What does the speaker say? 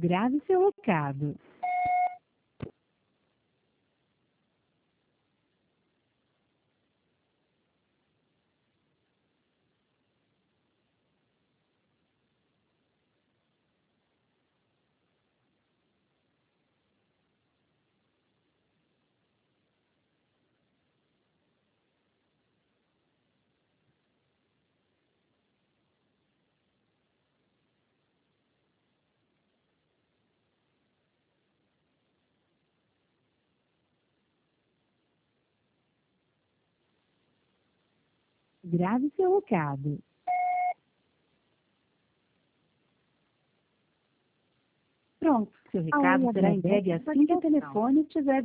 Grave seu recado. Grave seu recado. Pronto, seu recado será entregue assim que o telefone estiver